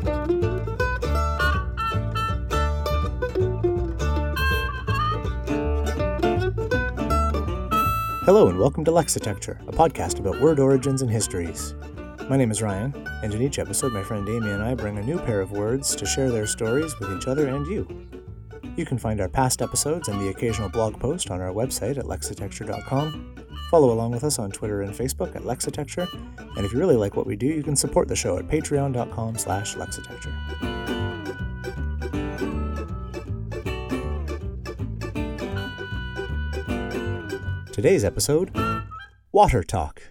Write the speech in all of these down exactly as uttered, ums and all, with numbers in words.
Hello and welcome to Lexitecture, a podcast about word origins and histories. My name is Ryan, and in each episode my friend Amy and I bring a new pair of words to share their stories with each other and you. You can find our past episodes and the occasional blog post on our website at lexitecture dot com. Follow along with us on Twitter and Facebook at Lexitecture, and if you really like what we do, you can support the show at patreon dot com slash lexitecture. Today's episode, Water Talk.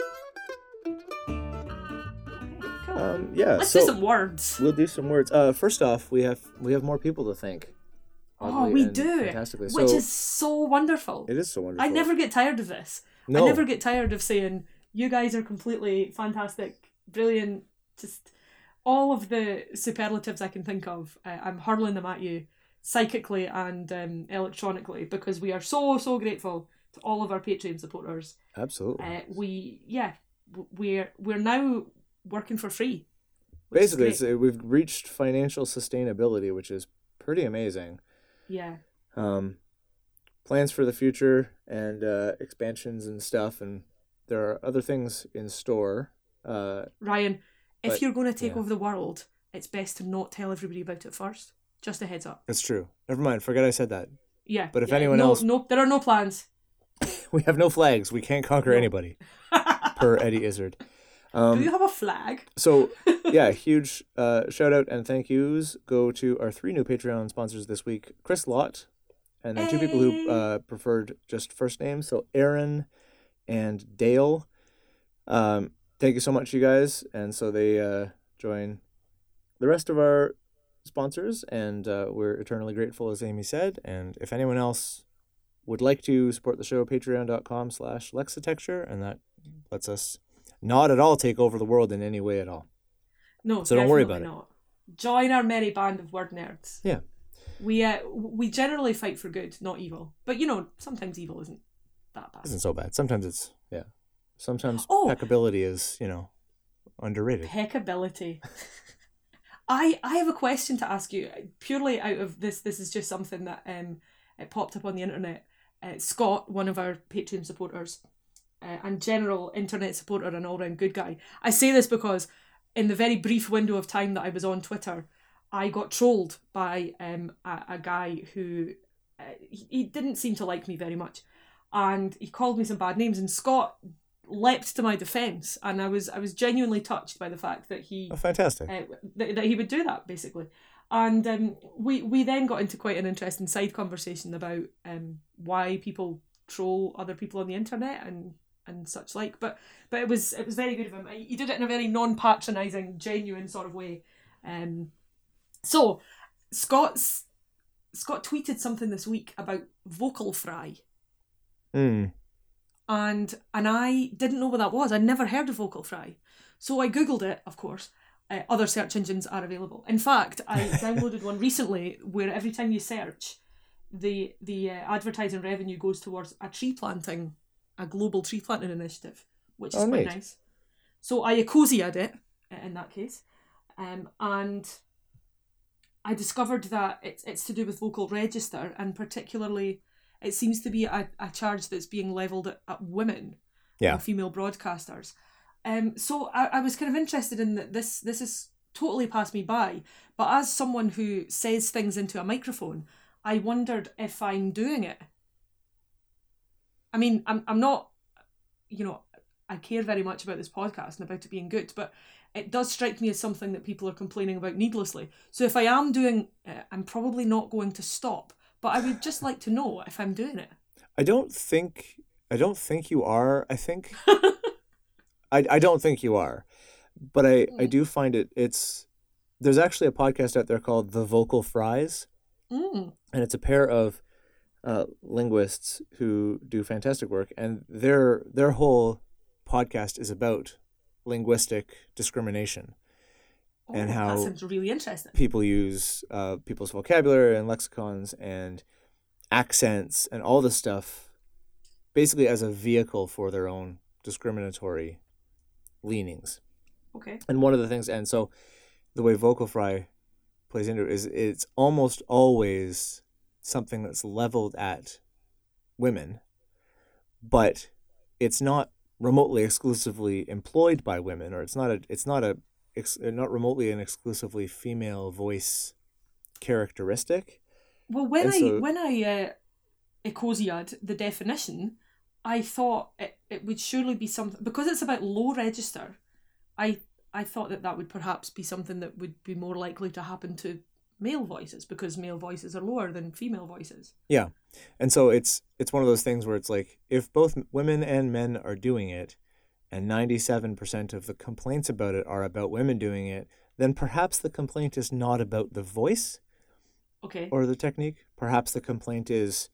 Um, yeah, Let's so do some words. We'll do some words. Uh, first off, we have we have more people to thank. Oh, we do, fantastically. which so, is so wonderful. It is so wonderful. I never get tired of this. No. I never get tired of saying, you guys are completely fantastic, brilliant, just all of the superlatives I can think of. Uh, I'm hurling them at you psychically and um, electronically because we are so, so grateful to all of our Patreon supporters. Absolutely. Uh, we, yeah, we're, we're now working for free. Basically, it's, uh, we've reached financial sustainability, which is pretty amazing. Yeah. Um, plans for the future and uh, expansions and stuff, and there are other things in store. Uh, Ryan, if but, you're going to take yeah. over the world, it's best to not tell everybody about it first. Just a heads up. That's true. Never mind. Forget I said that. Yeah. But if yeah, anyone no, else... No, there are no plans. We have no flags. We can't conquer No. anybody. Per Eddie Izzard. Um, Do you have a flag? So, yeah, huge uh, shout out and thank yous go to our three new Patreon sponsors this week. Chris Lott, and then two people who uh, preferred just first names. So, Aaron and Dale. Um, thank you so much, you guys. And so they uh, join the rest of our sponsors, and uh, we're eternally grateful, as Amy said. And if anyone else would like to support the show, patreon dot com slash lexitecture, and that lets us not at all take over the world in any way at all. No, so don't worry about not. it. Join our merry band of word nerds. Yeah. We uh, we generally fight for good, not evil. But, you know, sometimes evil isn't that bad. Isn't so bad. Sometimes it's, yeah. Sometimes Oh. peccability is, you know, underrated. Peccability. I I have a question to ask you, purely out of this. This is just something that um it popped up on the internet. Uh, Scott, one of our Patreon supporters, uh, and general internet supporter and all-round good guy. I say this because in the very brief window of time that I was on Twitter, I got trolled by um a, a guy who uh, he, he didn't seem to like me very much, and he called me some bad names. And Scott leapt to my defence, and I was I was genuinely touched by the fact that he Oh, fantastic. uh, that, that he would do that, basically. And um, we we then got into quite an interesting side conversation about um why people troll other people on the internet and, and such like. But but it was it was very good of him. He did it in a very non-patronising, genuine sort of way. Um, so Scott's Scott tweeted something this week about vocal fry. Hmm. And and I didn't know what that was. I'd never heard of vocal fry. So I Googled it, of course. Uh, other search engines are available. In fact, I downloaded one recently where every time you search, the the uh, advertising revenue goes towards a tree planting, a global tree planting initiative, which is Oh, quite neat. nice. So I Ecosia'd it, uh, in that case. Um, and I discovered that it's, it's to do with vocal register, and particularly it seems to be a, a charge that's being levelled at, at women, Yeah. uh, female broadcasters. Um, so I, I was kind of interested in that. This this has totally passed me by, but as someone who says things into a microphone, I wondered if I'm doing it. I mean, I'm I'm not, you know, I care very much about this podcast and about it being good, but it does strike me as something that people are complaining about needlessly. So if I am doing it, I'm probably not going to stop. But I would just like to know if I'm doing it. I don't think I don't think you are. I think I I don't think you are. But I, I do find it it's there's actually a podcast out there called The Vocal Fries. Mm. And it's a pair of uh, linguists who do fantastic work, and their their whole podcast is about linguistic discrimination. Oh, and how that sounds really interesting. people use uh, people's vocabulary and lexicons and accents and all this stuff basically as a vehicle for their own discriminatory leanings. Okay. And one of the things, and so the way vocal fry plays into it is it's almost always something that's leveled at women, but it's not remotely exclusively employed by women, or it's not a it's not a it's not remotely an exclusively female voice characteristic. Well, when And I so- when I uh, ecosiad the definition, I thought it, it would surely be something, because it's about low register. I I thought that that would perhaps be something that would be more likely to happen to male voices, because male voices are lower than female voices. Yeah. And so it's it's one of those things where it's like, if both women and men are doing it, and ninety-seven percent of the complaints about it are about women doing it, then perhaps the complaint is not about the voice Okay. or the technique. Perhaps the complaint is,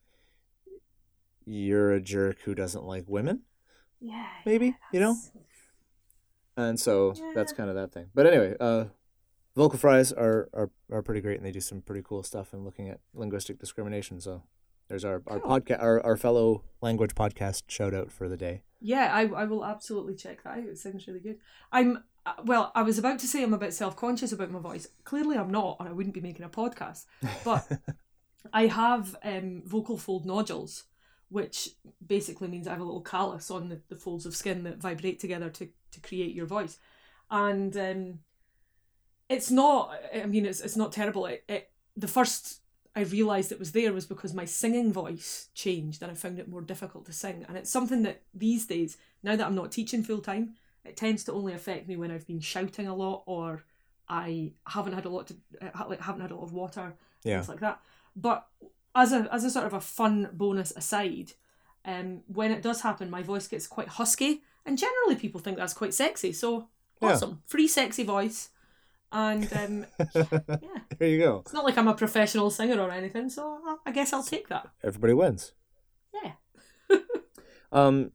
you're a jerk who doesn't like women, Yeah. maybe, yeah, you know? that's- And so Yeah. that's kind of that thing. But anyway, uh, vocal fries are, are, are pretty great, and they do some pretty cool stuff in looking at linguistic discrimination. So there's our, our Cool. podcast, our, our fellow language podcast shout out for the day. Yeah, I I will absolutely check that out. It sounds really good. I'm uh, well. I was about to say I'm a bit self conscious about my voice. Clearly, I'm not, or I wouldn't be making a podcast. But I have um, vocal fold nodules, which basically means I have a little callus on the, the folds of skin that vibrate together to, to create your voice. And um, it's not, I mean, it's it's not terrible. It, it The first I realised it was there was because my singing voice changed, and I found it more difficult to sing. And it's something that these days, now that I'm not teaching full time, it tends to only affect me when I've been shouting a lot, or I haven't had a lot to, uh, like haven't had a lot of water, Yeah. things like that. But as a as a sort of a fun bonus aside, um, when it does happen, my voice gets quite husky, and generally people think that's quite sexy. So Yeah. awesome, free sexy voice, and um, yeah, There you go. it's not like I'm a professional singer or anything. So I- I guess I'll take that. Everybody wins. Yeah. Um,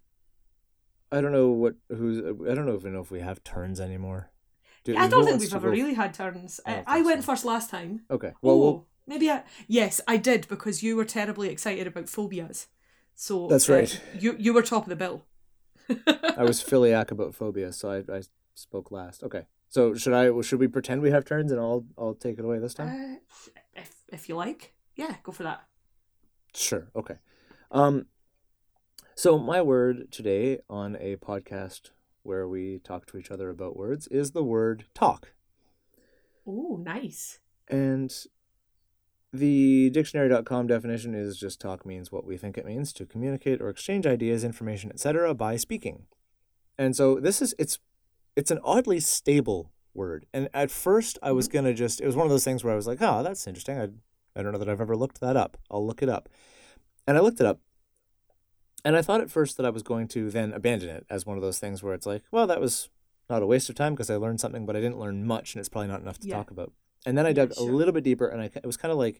I don't know what who's. I don't know if we know if we have turns anymore. Do, I who don't think wants we've to ever go really had turns. I Uh, don't I think went so. first last time. f- Okay. Well, oh, we'll maybe I. Yes, I did, because you were terribly excited about phobias. So That's uh, right. you you were top of the bill. I was philiac about phobia, so I, I spoke last. Okay. So should I should we pretend we have turns and I'll I'll take it away this time? Uh, if if you like, yeah, go for that. Sure. Okay. Um. So my word today on a podcast where we talk to each other about words is the word talk. Oh, nice. And the dictionary dot com definition is just talk means what we think it means, to communicate or exchange ideas, information, et cetera by speaking. And so this is it's it's an oddly stable word. And at first I was going to just it was one of those things where I was like, "Oh, that's interesting. I I don't know that I've ever looked that up. I'll look it up." And I looked it up. And I thought at first that I was going to then abandon it as one of those things where it's like, well, that was not a waste of time because I learned something, but I didn't learn much, and it's probably not enough to Yeah. talk about. And then I Yeah, dug sure. a little bit deeper, and I, it was kind of like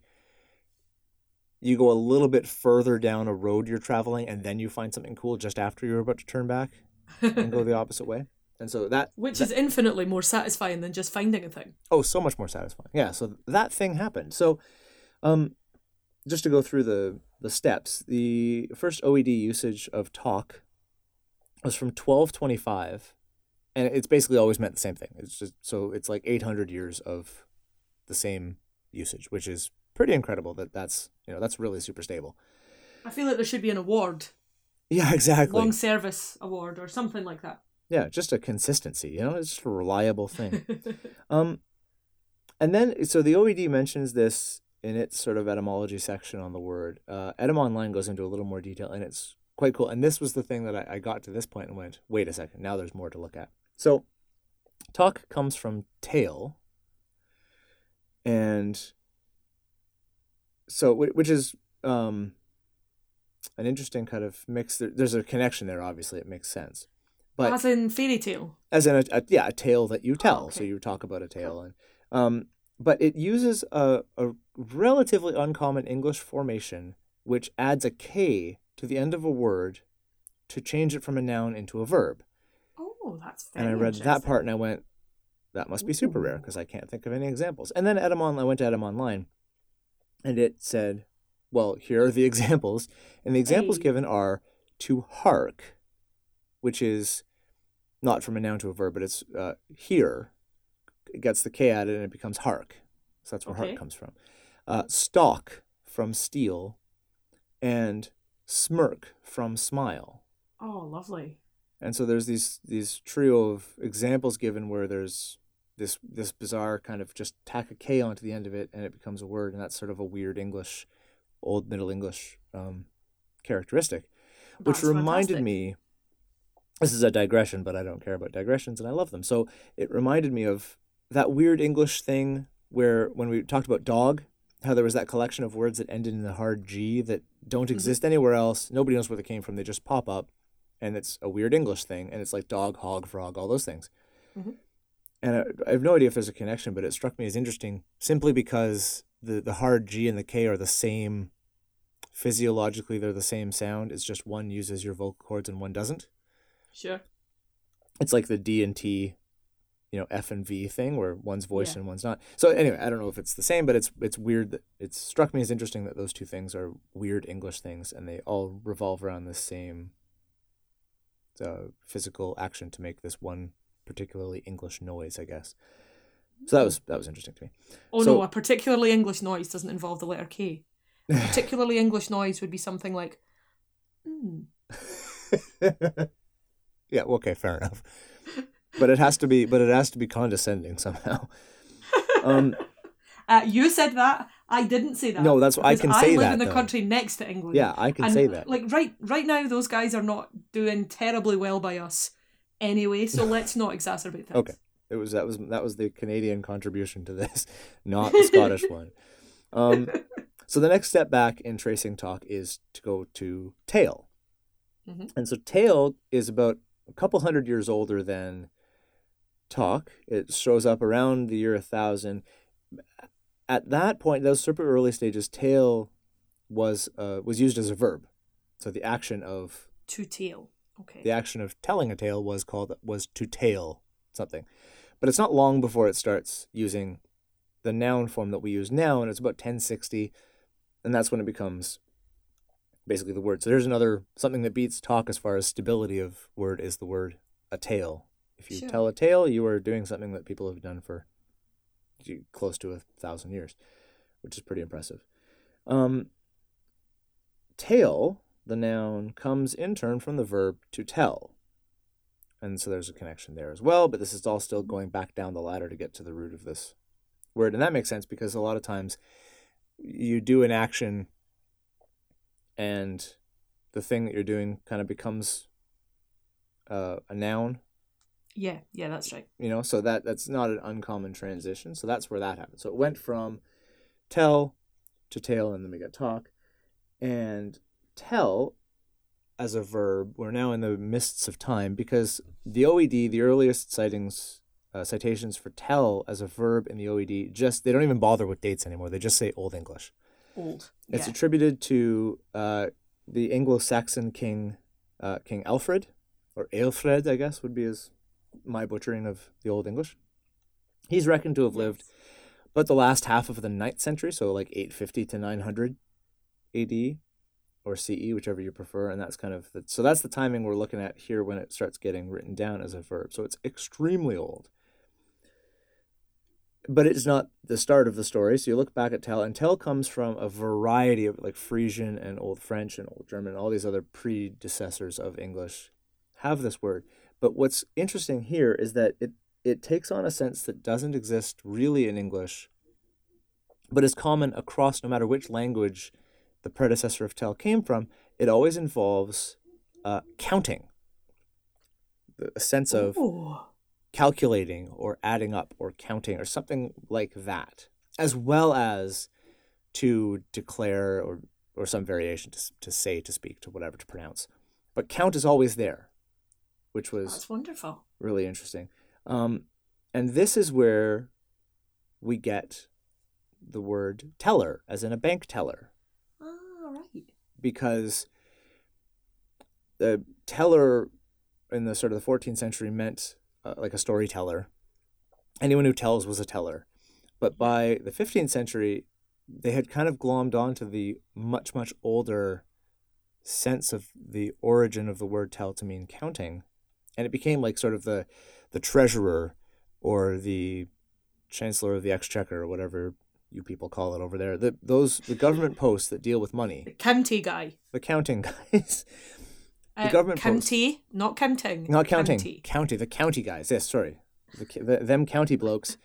you go a little bit further down a road you're traveling, and then you find something cool just after you're about to turn back and go the opposite way. And so that, Which that is infinitely more satisfying than just finding a thing. oh, so much more satisfying. Yeah, so that thing happened. So, um, just to go through the the steps, the first O E D usage of talk was from twelve twenty-five, and it's basically always meant the same thing. It's just so it's like eight hundred years of the same usage, which is pretty incredible. That that's you know that's really super stable. I feel like there should be an award, Yeah, exactly. long service award or something like that. Yeah, just a consistency. You know, it's just a reliable thing. Um, and then, so the O E D mentions this in its sort of etymology section on the word. Uh, Etym Online goes into a little more detail, and it's quite cool. And this was the thing that I, I got to this point and went, wait a second, now there's more to look at. So, talk comes from tail, and so, whi- which is um, an interesting kind of mix. There- There's a connection there, obviously, it makes sense. But As in fairy tale. as in a, a yeah a tale that you tell, so okay. you talk about a tale, and um but it uses a, a relatively uncommon English formation which adds a k to the end of a word to change it from a noun into a verb. Oh, that's very And I read that interesting. part and I went, that must be super rare because I can't think of any examples. And then Etym On, I went to Etym Online, and it said, well, here are the examples, and the examples Hey. given are to hark, which is not from a noun to a verb, but it's uh, hear, gets the K added and it becomes hark. So that's where Okay. hark comes from. Uh, stalk from steel, and smirk from smile. Oh, lovely. And so there's these these trio of examples given where there's this this bizarre kind of just tack a K onto the end of it and it becomes a word, and that's sort of a weird English, old Middle English um, characteristic, which That's reminded fantastic. me. This is a digression, but I don't care about digressions, and I love them. So it reminded me of that weird English thing where when we talked about dog, how there was that collection of words that ended in the hard G that don't Mm-hmm. exist anywhere else. Nobody knows where they came from. They just pop up, and it's a weird English thing, and it's like dog, hog, frog, all those things. Mm-hmm. And I, I have no idea if there's a connection, but it struck me as interesting simply because the, the hard G and the K are the same. Physiologically, they're the same sound. It's just one uses your vocal cords and one doesn't. Sure. It's like the D and T, you know, F and V thing where one's voiced Yeah. and one's not. So anyway, I don't know if it's the same, but it's it's weird that it struck me as interesting that those two things are weird English things, and they all revolve around the same uh, physical action to make this one particularly English noise, I guess. So that was that was interesting to me. Oh So- no, a particularly English noise doesn't involve the letter K. A particularly English noise would be something like, mm. Yeah, well, okay, fair enough. But it has to be, but it has to be condescending somehow. Um, Uh, you said that. I didn't say that. no, that's I because can I say live that. in the though. country next to England. Yeah, I can and say that. Like right, right now, those guys are not doing terribly well by us, anyway. So let's not exacerbate things. Okay. It was that was that was the Canadian contribution to this, not the Scottish one. Um, so the next step back in tracing talk is to go to tail, Mhm. and so tail is about a couple hundred years older than talk. It shows up around the year a thousand. At that point, those super early stages, tail was uh, was used as a verb. So the action of To tail. Okay. the action of telling a tale was called was to tale something. But it's not long before it starts using the noun form that we use now, and it's about ten sixty, and that's when it becomes basically the word. So there's another something that beats talk as far as stability of word is the word a tale. If you Sure. tell a tale, you are doing something that people have done for close to a thousand years, which is pretty impressive. Um, tale, the noun, comes in turn from the verb to tell. And so there's a connection there as well, but this is all still going back down the ladder to get to the root of this word. And that makes sense because a lot of times you do an action and the thing that you're doing kind of becomes uh, a noun, Yeah, yeah, that's right. you know, so that that's not an uncommon transition. So that's where that happened. So it went from tell to tale, and then we got talk. And tell as a verb, we're now in the mists of time because the O E D, the earliest sightings, uh, citations for tell as a verb in the O E D, just they don't even bother with dates anymore. They just say Old English. Old. It's yeah. attributed to uh, the Anglo-Saxon king, uh, King Alfred, or Aelfred, I guess would be his my butchering of the Old English. He's reckoned to have lived but the last half of the ninth century, so like eight fifty to nine hundred A D or C E, whichever you prefer, and that's kind of the, so that's the timing we're looking at here when it starts getting written down as a verb. So it's extremely old. But it's not the start of the story. So you look back at tell, and tell comes from a variety of like Frisian and Old French and Old German, and all these other predecessors of English have this word. But what's interesting here is that it, it takes on a sense that doesn't exist really in English, but is common across no matter which language the predecessor of tell came from. It always involves uh, counting, a sense of Ooh. calculating or adding up or counting or something like that, as well as to declare or, or some variation to, to say, to speak, to whatever, to pronounce. But count is always there, which was That's wonderful. really interesting. Um, and this is where we get the word teller, as in a bank teller, Ah, right. because the teller in the sort of the fourteenth century meant uh, like a storyteller. Anyone who tells was a teller. But by the fifteenth century, they had kind of glommed onto the much, much older sense of the origin of the word tell to mean counting. And it became like sort of the the treasurer or the Chancellor of the Exchequer or whatever you people call it over there. The those the government posts that deal with money. The county guy. The counting guys. the Uh, government county, posts. not counting. Not counting. County. County. The county guys. Yes, sorry. The, the, them county blokes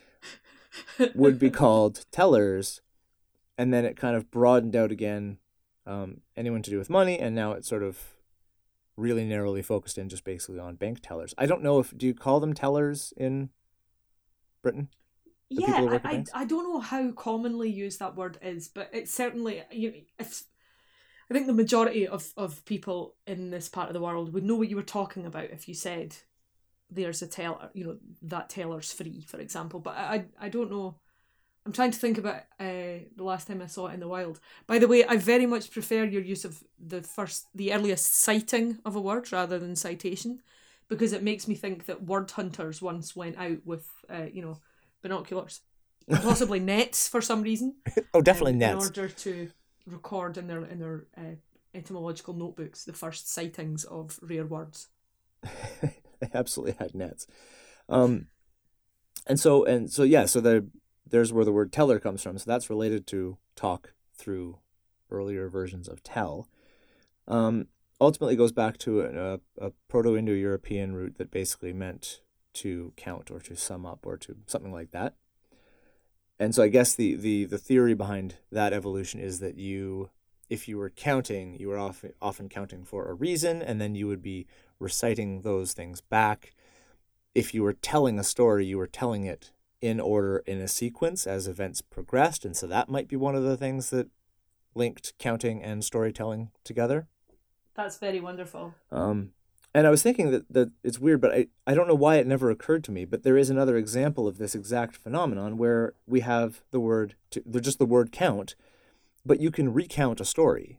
would be called tellers, and then it kind of broadened out again, um, anyone to do with money, and now it's sort of really narrowly focused in just basically on bank tellers. I don't know if, do you call them tellers in Britain? The people who Yeah, work at I, I banks? I don't know how commonly used that word is, but it's certainly, you know, if I think the majority of, of people in this part of the world would know what you were talking about if you said there's a teller, you know, that teller's free, for example. But I I, I don't know. I'm trying to think about uh, the last time I saw it in the wild. By the way, I very much prefer your use of the first, the earliest citing of a word rather than citation, because it makes me think that word hunters once went out with, uh, you know, binoculars, possibly nets for some reason. Oh, definitely um, nets. In order to record in their in their uh, etymological notebooks the first sightings of rare words. They absolutely had nets. Um, and so and so yeah, so the there's where the word teller comes from. So that's related to talk through earlier versions of tell. Um, ultimately goes back to a, a Proto-Indo-European root that basically meant to count or to sum up or to something like that. And so I guess the, the, the theory behind that evolution is that you, if you were counting, you were often, often counting for a reason, and then you would be reciting those things back. If you were telling a story, you were telling it in order, in a sequence as events progressed, and so that might be one of the things that linked counting and storytelling together. That's very wonderful. Um, and I was thinking that, that it's weird, but I, I don't know why it never occurred to me, but there is another example of this exact phenomenon where we have the word, to, just the word count, but you can recount a story.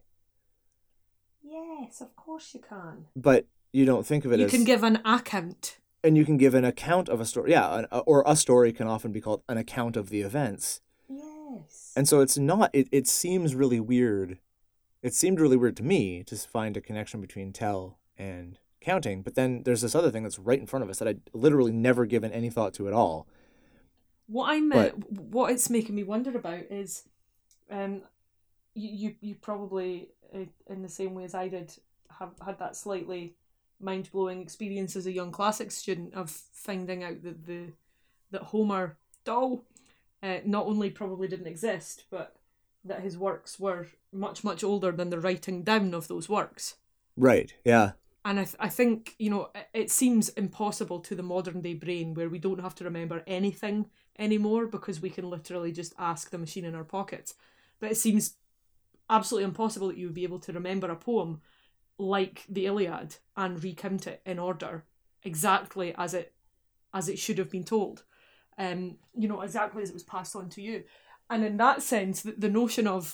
Yes, of course you can. But you don't think of it you as... You can give an account. And you can give an account of a story. Yeah, an, or a story can often be called an account of the events. Yes. And so it's not, it, it seems really weird. It seemed really weird to me to find a connection between tell and counting, but then there's this other thing that's right in front of us that I literally never given any thought to at all. What I'm, but, uh, what it's making me wonder about is, um, you you, you probably, uh, in the same way as I did, have had that slightly mind-blowing experience as a young classics student of finding out that the that Homer doll uh, not only probably didn't exist, but that his works were much, much older than the writing down of those works. Right, yeah. And I, th- I think, you know, it seems impossible to the modern day brain where we don't have to remember anything anymore because we can literally just ask the machine in our pockets. But it seems absolutely impossible that you would be able to remember a poem like the Iliad and recount it in order exactly as it as it should have been told. Um, you know, exactly as it was passed on to you. And in that sense, the, the notion of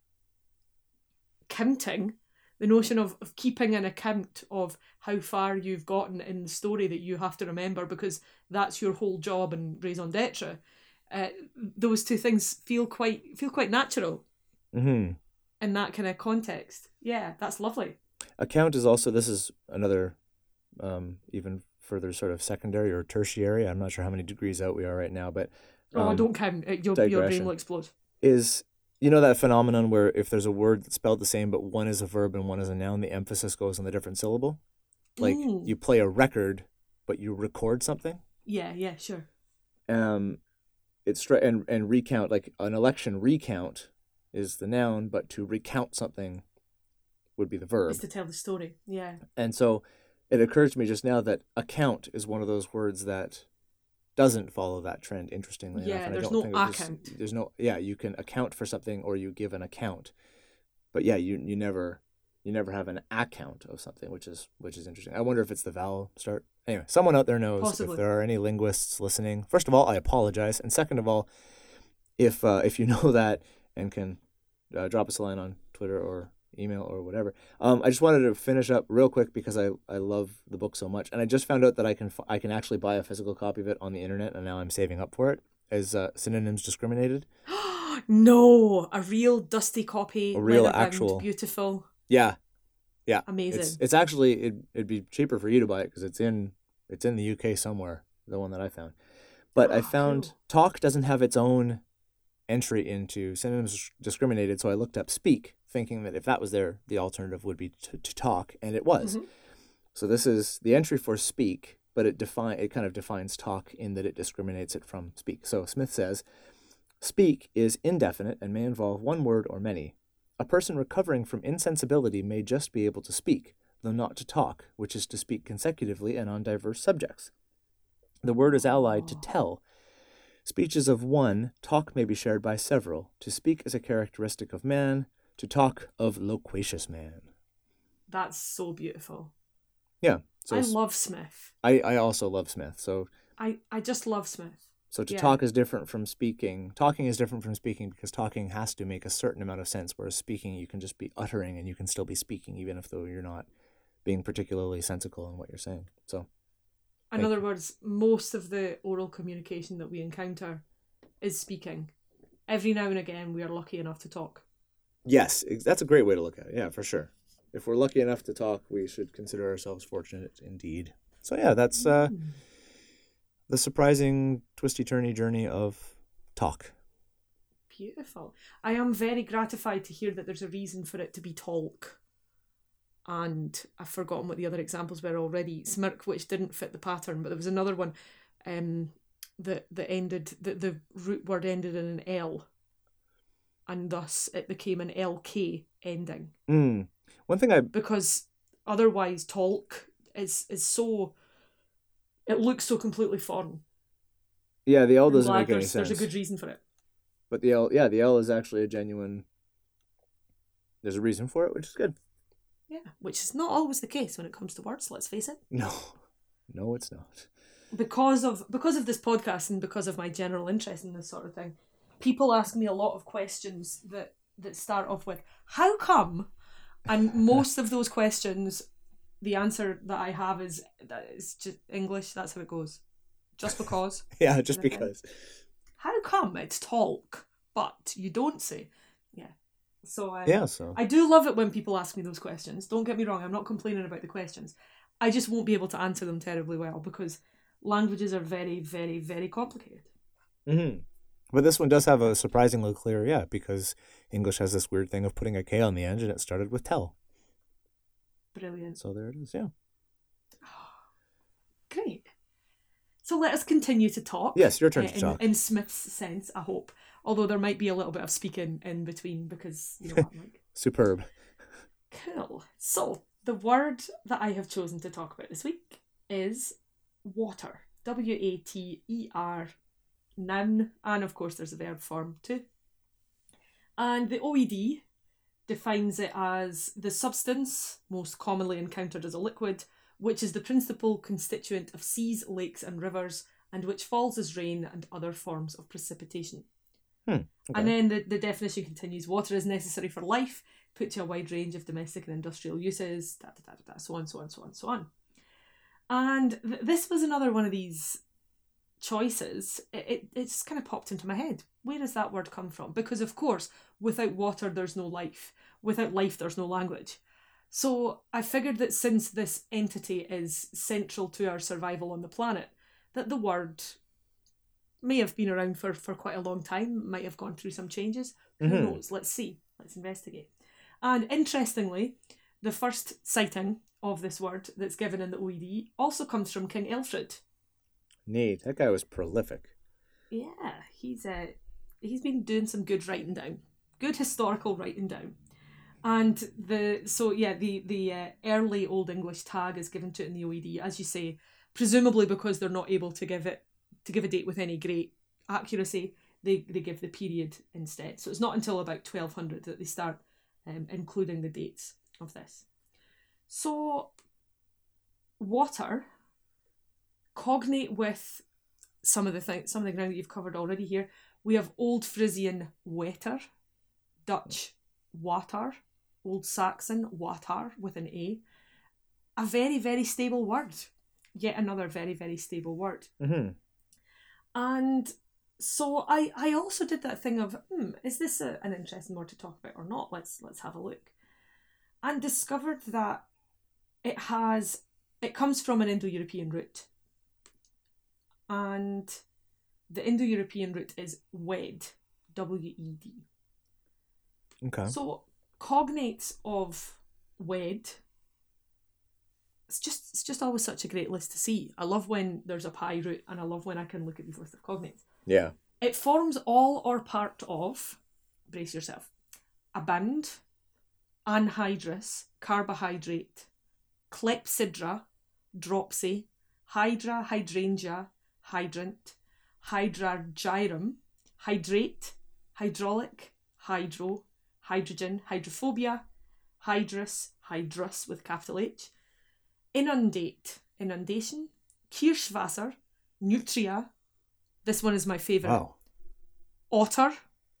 counting, the notion of, of keeping an account of how far you've gotten in the story that you have to remember because that's your whole job in raison d'etre, uh, those two things feel quite feel quite natural mm-hmm. in that kind of context. Yeah, that's lovely. Account is also, this is another um, even further sort of secondary or tertiary, I'm not sure how many degrees out we are right now, but um, oh, don't count. Your, your brain will explode. Is, you know that phenomenon where if there's a word that's spelled the same but one is a verb and one is a noun, the emphasis goes on the different syllable? Like Ooh. You play a record, but you record something? Yeah, yeah, sure. Um, it's stri- and, and recount, like an election recount is the noun, but to recount something would be the verb. Is to tell the story, yeah. And so it occurs to me just now that account is one of those words that doesn't follow that trend, interestingly yeah, enough. And there's I don't no think account. There's, there's no, yeah, you can account for something or you give an account. But yeah, you you never you never have an account of something, which is which is interesting. I wonder if it's the vowel start. Anyway, someone out there knows. Possibly. If there are any linguists listening. First of all, I apologize. And second of all, if uh, if you know that and can uh, drop us a line on Twitter or email or whatever. Um, I just wanted to finish up real quick because I, I love the book so much, and I just found out that I can f- I can actually buy a physical copy of it on the internet, and now I'm saving up for it. Is uh, Synonyms Discriminated? No, a real dusty copy, a real leather-bound, actual, beautiful. Yeah, yeah, amazing. It's, it's actually it it'd be cheaper for you to buy it because it's in it's in the U K somewhere. The one that I found, But I Ah, found cool. talk doesn't have its own entry into synonyms discriminated, so I looked up speak, thinking that if that was there, the alternative would be to, to talk, and it was. Mm-hmm. So this is the entry for speak, but it define it kind of defines talk in that it discriminates it from speak. So Smith says, speak is indefinite and may involve one word or many. A person recovering from insensibility may just be able to speak, though not to talk, which is to speak consecutively and on diverse subjects. The word is allied to Oh, tell. Speech is of one, talk may be shared by several. To speak is a characteristic of man, to talk of loquacious man. that's so beautiful. Yeah. So I s- love Smith. I, I also love Smith. So I, I just love Smith. so to Yeah. talk is different from speaking. Talking is different from speaking because talking has to make a certain amount of sense, whereas speaking you can just be uttering and you can still be speaking even if though you're not being particularly sensical in what you're saying. So In Thank other you. words, most of the oral communication that we encounter is speaking. Every now and again, we are lucky enough to talk. yes, ex- that's a great way to look at it. Yeah, for sure. If we're lucky enough to talk, we should consider ourselves fortunate indeed. So yeah, that's uh, Mm. the surprising twisty-turny journey of talk. Beautiful. I am very gratified to hear that there's a reason for it to be talk. And I've forgotten what the other examples were already. Smirk, which didn't fit the pattern, but there was another one um, that that ended that the root word ended in an L, and thus it became an L K ending. Mm. One thing I Because otherwise, talk is is so it looks so completely foreign. yeah, the L I'm doesn't glad make any there's there's a sense. good reason for it. But the L, yeah, the L is actually a genuine. There's a reason for it, which is good. Yeah, which is not always the case when it comes to words. Let's face it. No, no, it's not. Because of because of this podcast and because of my general interest in this sort of thing, people ask me a lot of questions that that start off with "How come?" and most of those questions, the answer that I have is that it's just English. That's how it goes. Just because. Yeah, just kind of thing. because. How come it's talk, but you don't say? Yeah. So um, Yeah, so I do love it when people ask me those questions. Don't get me wrong, I'm not complaining about the questions. I just won't be able to answer them terribly well because languages are very, very, very complicated. hmm But this one does have a surprisingly clear, yeah, because English has this weird thing of putting a K on the end, and it started with tell. Brilliant. So there it is. Yeah. Great. So let us continue to talk. Yes, your turn uh, to in, talk. in Smith's sense, I hope. Although there might be a little bit of speaking in between because you know what I'm like. Superb. Cool. So the word that I have chosen to talk about this week is water. W A T E R, noun, and of course there's a verb form too. And the O E D defines it as the substance, most commonly encountered as a liquid, which is the principal constituent of seas, lakes, and rivers, and which falls as rain and other forms of precipitation. Hmm. Okay. And then the, the definition continues: water is necessary for life, put to a wide range of domestic and industrial uses, da, da, da, da, so on, so on, so on, so on. And th- this was another one of these choices. It, it it's kind of popped into my head. Where does that word come from? Because of course, without water, there's no life. Without life, there's no language. So I figured that since this entity is central to our survival on the planet, that the word may have been around for, for quite a long time, might have gone through some changes. Who Mhm. knows? Let's see. Let's investigate. And interestingly, the first sighting of this word that's given in the O E D also comes from King Alfred. Neat. That guy was prolific. Yeah, he's uh, he's been doing some good writing down, good historical writing down. And the so yeah the the uh, early Old English tag is given to it in the O E D, as you say, presumably because they're not able to give it to give a date with any great accuracy. They they give the period instead. So it's not until about twelve hundred that they start um, including the dates of this. So water, cognate with some of the things, some of the ground that you've covered already here. We have Old Frisian wetter, Dutch water, Old Saxon water with an A. A very, very stable word. Yet another very, very stable word. Mm-hmm. And so I, I also did that thing of, hmm, is this a, an interesting word to talk about or not? Let's let's have a look. And discovered that it has it comes from an Indo-European root. And The Indo-European root is wed, W E D. Okay. So cognates of wed, it's just it's just always such a great list to see. I love when there's a pie root, and I love when I can look at these lists of cognates. Yeah. It forms all or part of, brace yourself, abound, anhydrous, carbohydrate, clepsydra, dropsy, hydra, hydrangea, hydrant, hydrargyrum, hydrate, hydraulic, hydro, hydrogen, hydrophobia, hydrus, hydrus with capital H, inundate, inundation, Kirschwasser, nutria, this one is my favourite, Wow. otter,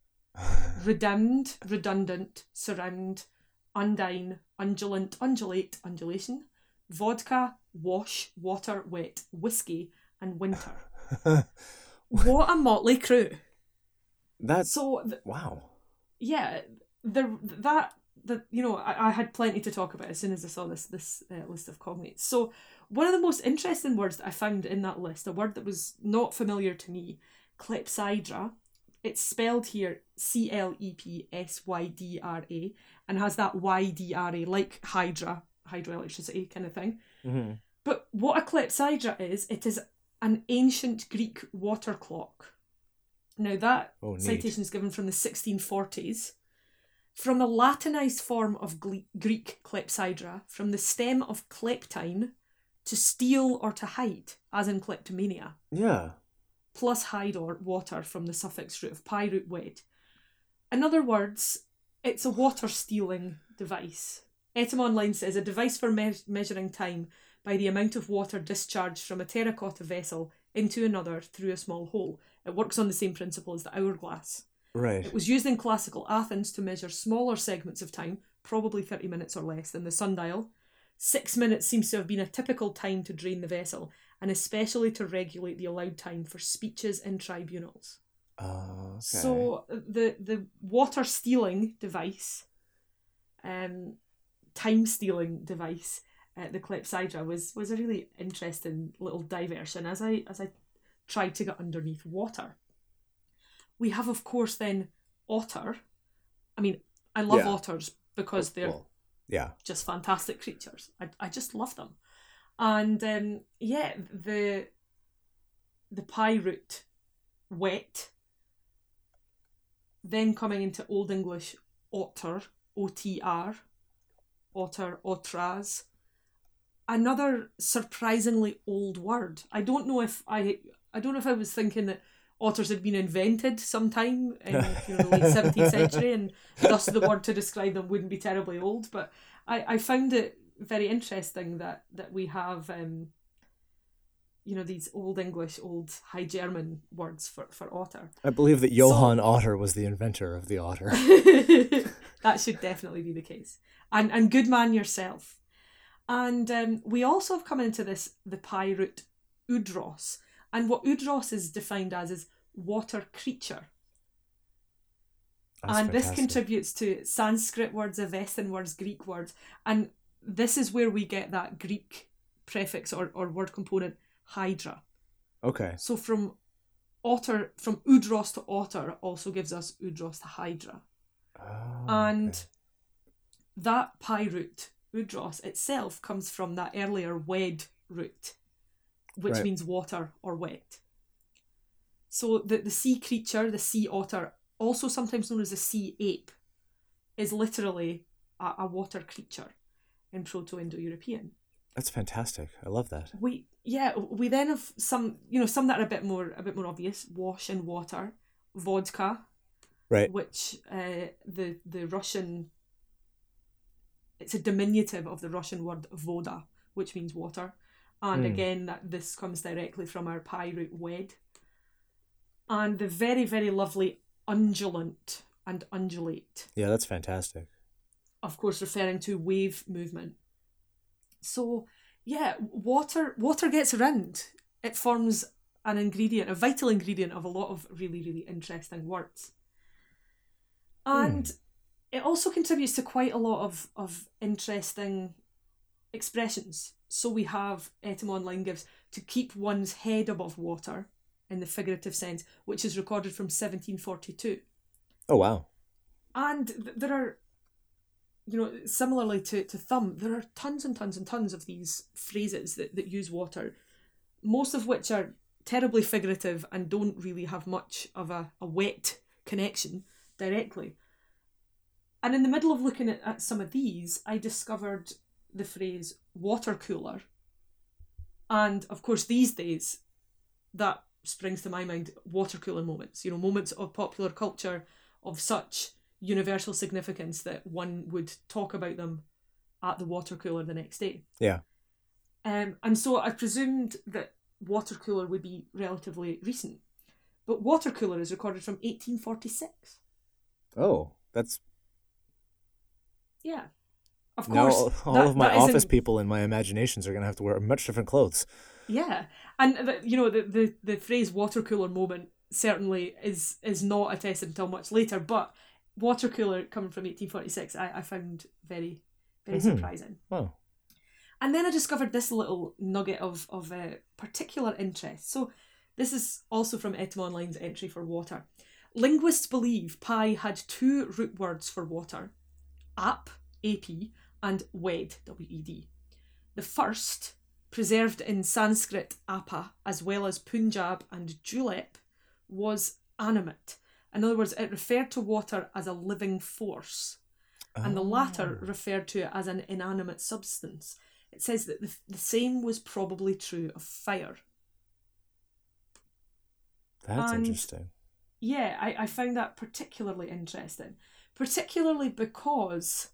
redound, redundant, surround, undine, undulant, undulate, undulation, vodka, wash, water, wet, whiskey, and winter. What a motley crew. That's So, th- wow. yeah, the that the you know I, I had plenty to talk about as soon as I saw this this uh, list of cognates. So one of the most interesting words that I found in that list, a word that was not familiar to me, clepsydra. It's spelled here C L E P S Y D R A and has that Y D R A like hydra, hydroelectricity kind of thing. Mm-hmm. But what a clepsydra is, it is an ancient Greek water clock. Now that Oh, neat. citation is given from the sixteen forties, from the Latinized form of Gle- Greek clepsydra, from the stem of kleptine, to steal or to hide, as in kleptomania, Yeah. plus hide or water from the suffix root of pyroot wed. In other words, it's a water stealing device. Etim Online says a device for me- measuring time by the amount of water discharged from a terracotta vessel into another through a small hole. It works on the same principle as the hourglass. Right. It was used in classical Athens to measure smaller segments of time, probably thirty minutes or less, than the sundial. Six minutes seems to have been a typical time to drain the vessel, and especially to regulate the allowed time for speeches in tribunals. Uh, okay. So the the water stealing device, um, time stealing device, uh, the clepsydra was was a really interesting little diversion as I as I tried to get underneath water. We have, of course, then otter. I mean, I love Yeah. otters because they're Well, yeah. just fantastic creatures. I, I just love them. And um, yeah, the the pie root, wet, then coming into Old English, otter, O T R, otter, otras. Another surprisingly old word. I don't know if I I don't know if I was thinking that otters had been invented sometime in you know, the late seventeenth century, and thus the word to describe them wouldn't be terribly old. But I, I found it very interesting that that we have um, you know these Old English, Old High German words for, for otter. I believe that Johann Otter was the inventor of the otter. That should definitely be the case. And and good man yourself. And um, we also have come into this, the pie root oudros. And what oudros is defined as is water creature. That's and this fantastic. contributes to Sanskrit words, Avestan words, Greek words. And this is where we get that Greek prefix or, or word component, hydra. Okay. So from otter, from oudros to otter also gives us oudros to hydra. Oh, And okay. that pie root, oudros, itself comes from that earlier wed root, which Right. means water or wet. So the, the sea creature, the sea otter, also sometimes known as the sea ape, is literally a, a water creature in Proto-Indo-European. That's fantastic. I love that. We yeah, we then have some you know some that are a bit more a bit more obvious. Wash and water, vodka, Right. which uh, the the Russian, it's a diminutive of the Russian word voda, which means water. And Mm. again, that this comes directly from our pie root wed. And the very, very lovely undulant and undulate, Yeah, that's fantastic. of course, referring to wave movement. So, yeah, water water gets around. It forms an ingredient, a vital ingredient of a lot of really, really interesting words. And Hmm. it also contributes to quite a lot of, of interesting expressions. So we have, Etim Online gives, to keep one's head above water, in the figurative sense, which is recorded from seventeen forty-two. Oh, wow. And th- there are, you know, similarly to, to thumb, there are tons and tons and tons of these phrases that, that use water, most of which are terribly figurative and don't really have much of a, a wet connection directly. And in the middle of looking at, at some of these, I discovered the phrase water cooler. And of course, these days, that springs to my mind water cooler moments, you know, moments of popular culture of such universal significance that one would talk about them at the water cooler the next day. Yeah. Um, and so I presumed that water cooler would be relatively recent. But water cooler is recorded from eighteen forty-six. Oh, that's... Yeah. Of Now course. all, all that, of my that office isn't- people in my imaginations are going to have to wear much different clothes. Yeah. And, the, you know, the, the, the phrase water cooler moment certainly is, is not attested until much later, but water cooler coming from eighteen forty-six, I, I found very, very Mhm. surprising. Wow. And then I discovered this little nugget of, of uh, particular interest. So this is also from Etymonline's entry for water. Linguists believe pi had two root words for water, ap, A P, and wed, W E D. The first, preserved in Sanskrit apa, as well as Punjab and julep, was animate. In other words, it referred to water as a living force, and the latter Oh. referred to it as an inanimate substance. It says that the, the same was probably true of fire. That's And- interesting. Yeah, I, I found that particularly interesting, particularly because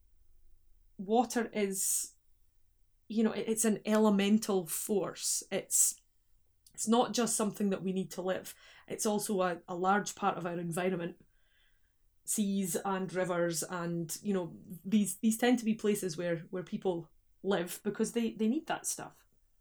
water is, you know, it, it's an elemental force. It's it's not just something that we need to live. It's also a, a large part of our environment. Seas and rivers, and you know, these these tend to be places where where people live because they, they need that stuff.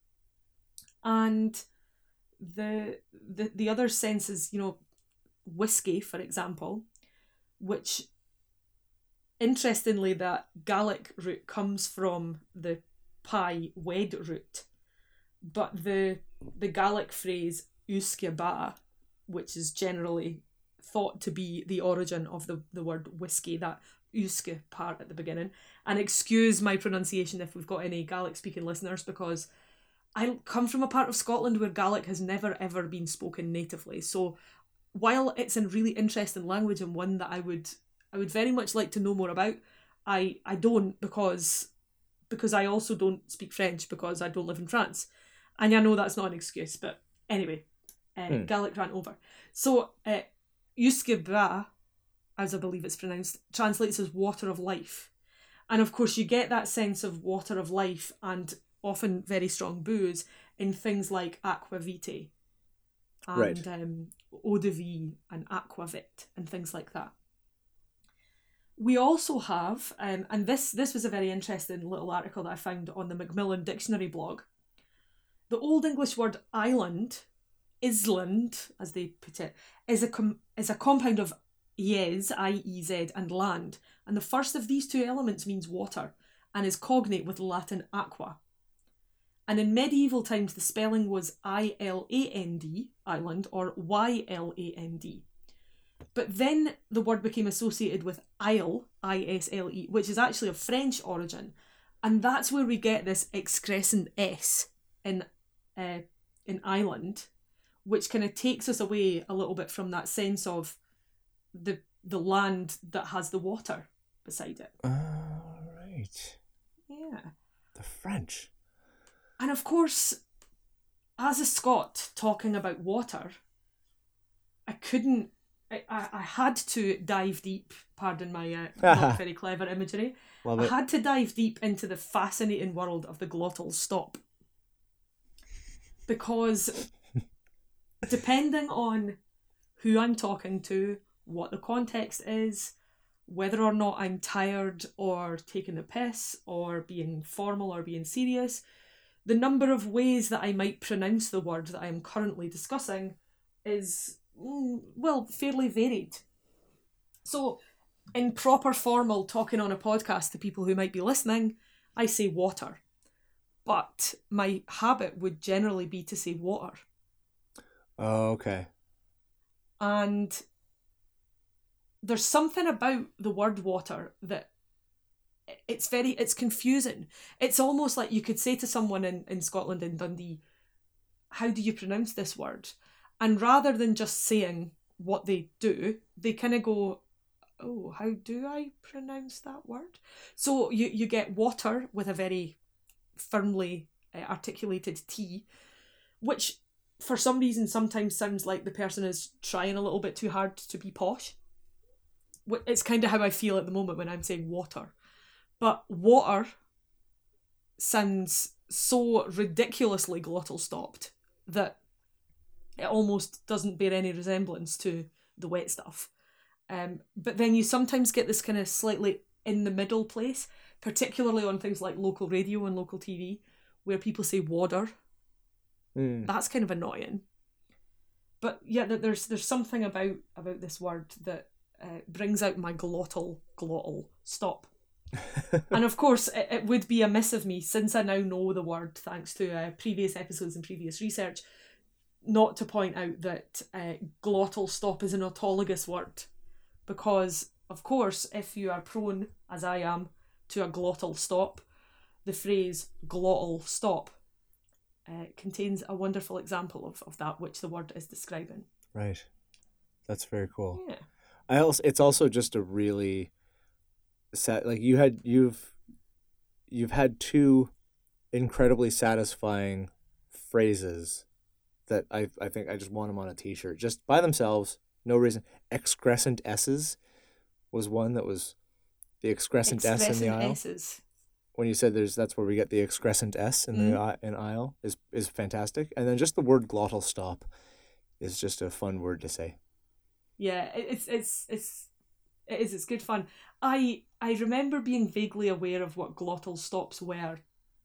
And the the the other sense is, you know, whiskey, for example, which interestingly that Gaelic root comes from the pi wed root, but the the Gaelic phrase uisce ba, which is generally thought to be the origin of the, the word whiskey, that uisce part at the beginning. And excuse my pronunciation if we've got any Gaelic speaking listeners, because I come from a part of Scotland where Gaelic has never ever been spoken natively. So while it's a really interesting language and one that I would I would very much like to know more about, I, I don't because because I also don't speak French because I don't live in France. And I know that's not an excuse, but anyway, uh, Hmm. Gaelic ran over. So uh, uisce ba, as I believe it's pronounced, translates as water of life. And of course you get that sense of water of life and often very strong booze in things like aqua vitae and Right. um, eau de vie and aquavit and things like that. We also have, um, and this this was a very interesting little article that I found on the Macmillan Dictionary blog. The Old English word island, island, as they put it, is a com- is a compound of yes, I E Z, and land, and the first of these two elements means water, and is cognate with Latin aqua. And in medieval times, the spelling was I L A N D, island, or Y L A N D. But then the word became associated with isle, I S L E, which is actually of French origin. And that's where we get this excrescent S in uh, in island, which kind of takes us away a little bit from that sense of the the land that has the water beside it. All right. Yeah. The French. And of course, as a Scot talking about water, I couldn't, I, I, I had to dive deep, pardon my uh, not very clever imagery, Love I it. had to dive deep into the fascinating world of the glottal stop. Because depending on who I'm talking to, what the context is, whether or not I'm tired or taking the piss or being formal or being serious, the number of ways that I might pronounce the word that I am currently discussing is, mm, well, fairly varied. So, in proper formal talking on a podcast to people who might be listening, I say water. But my habit would generally be to say water. Oh, okay. And there's something about the word water that it's very, it's confusing. It's almost like you could say to someone in, in Scotland, in Dundee, how do you pronounce this word? And rather than just saying what they do, they kind of go, oh, how do I pronounce that word? So you, you get water with a very firmly uh, articulated T, which for some reason sometimes sounds like the person is trying a little bit too hard to be posh. It's kind of how I feel at the moment when I'm saying water. But water sounds so ridiculously glottal stopped that it almost doesn't bear any resemblance to the wet stuff. Um, but then you sometimes get this kind of slightly in the middle place, particularly on things like local radio and local T V, where people say water. Mm. That's kind of annoying. But yeah, there's there's something about, about this word that uh, brings out my glottal, glottal stop. And of course, it, it would be amiss of me, since I now know the word thanks to uh, previous episodes and previous research, not to point out that uh, glottal stop is an autologous word. Because, of course, if you are prone, as I am, to a glottal stop, the phrase glottal stop uh, contains a wonderful example of, of that which the word is describing. Right. That's very cool. Yeah. I also, it's also just a really sad, like you had, you've, you've had two incredibly satisfying phrases that I, I think I just want them on a t-shirt, just by themselves. No reason. Excrescent S's was one that was the excrescent S in the aisle. S's. When you said there's, that's where we get the excrescent S in the mm. in aisle is is fantastic. And then just the word glottal stop is just a fun word to say. Yeah, it's it's it's it is it's good fun. I I remember being vaguely aware of what glottal stops were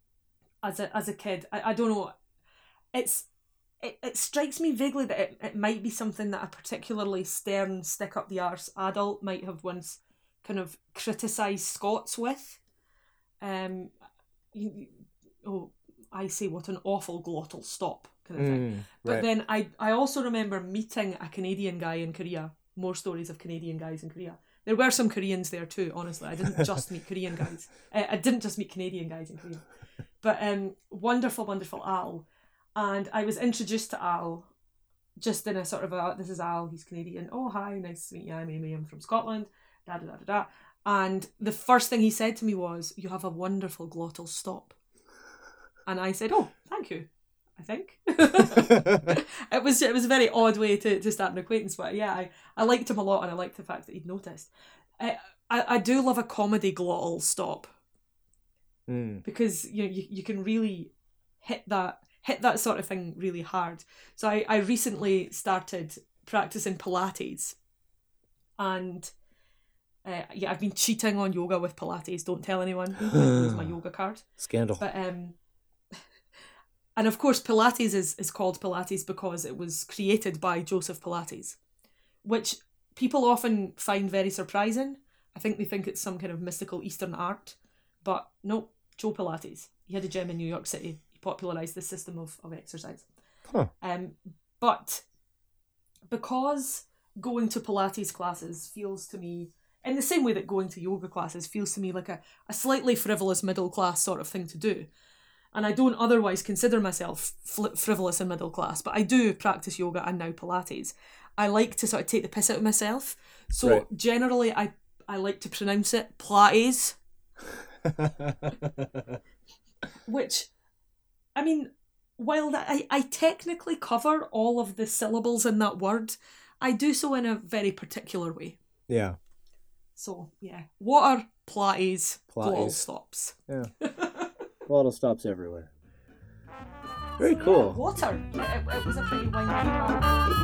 as a as a kid. I, I don't know. It's It, it strikes me vaguely that it, it might be something that a particularly stern, stick-up-the-arse adult might have once kind of criticised Scots with. Um, you, oh, I say, what an awful glottal stop, kind of thing. Mm, but right. then I, I also remember meeting a Canadian guy in Korea. More stories of Canadian guys in Korea. There were some Koreans there too, honestly. I didn't just meet Korean guys. Uh, I didn't just meet Canadian guys in Korea. But um, wonderful, wonderful Al. And I was introduced to Al just in a sort of a, this is Al, he's Canadian. Oh, hi, nice to meet you. I'm Amy, I'm from Scotland. Da, da, da, da, da. And the first thing he said to me was, you have a wonderful glottal stop. And I said, oh, thank you, I think. it was it was a very odd way to, to start an acquaintance. But yeah, I, I liked him a lot and I liked the fact that he'd noticed. I, I, I do love a comedy glottal stop. Mm. Because you know, you, you can really hit that hit that sort of thing really hard. So I, I recently started practicing Pilates. And uh, yeah, I've been cheating on yoga with Pilates. Don't tell anyone. I lose my yoga card. Scandal. But um, and of course Pilates is, is called Pilates because it was created by Joseph Pilates, which people often find very surprising. I think they think it's some kind of mystical Eastern art. But no, Joe Pilates. He had a gym in New York City. Popularised this system of, of exercise. Huh. Um, but because going to Pilates classes feels to me, in the same way that going to yoga classes feels to me like a, a slightly frivolous middle class sort of thing to do, and I don't otherwise consider myself fl- frivolous and middle class, but I do practice yoga and now Pilates, I like to sort of take the piss out of myself. So right. generally I, I like to pronounce it Pilates. Which... I mean, while that I, I technically cover all of the syllables in that word, I do so in a very particular way. Yeah. So, yeah. What are Pilates glottal stops? Yeah. Glottal stops everywhere. Very cool. Yeah, water. It, it was a pretty windy one.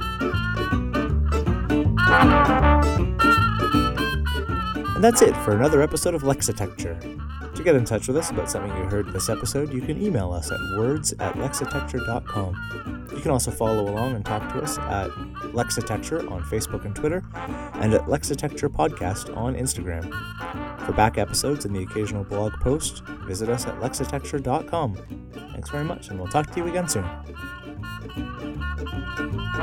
And that's it for another episode of Lexitecture. To get in touch with us about something you heard in this episode, you can email us at words at lexitecture dot com. You can also follow along and talk to us at Lexitecture on Facebook and Twitter, and at Lexitecture Podcast on Instagram. For back episodes and the occasional blog post, visit us at lexitecture dot com. Thanks very much, and we'll talk to you again soon.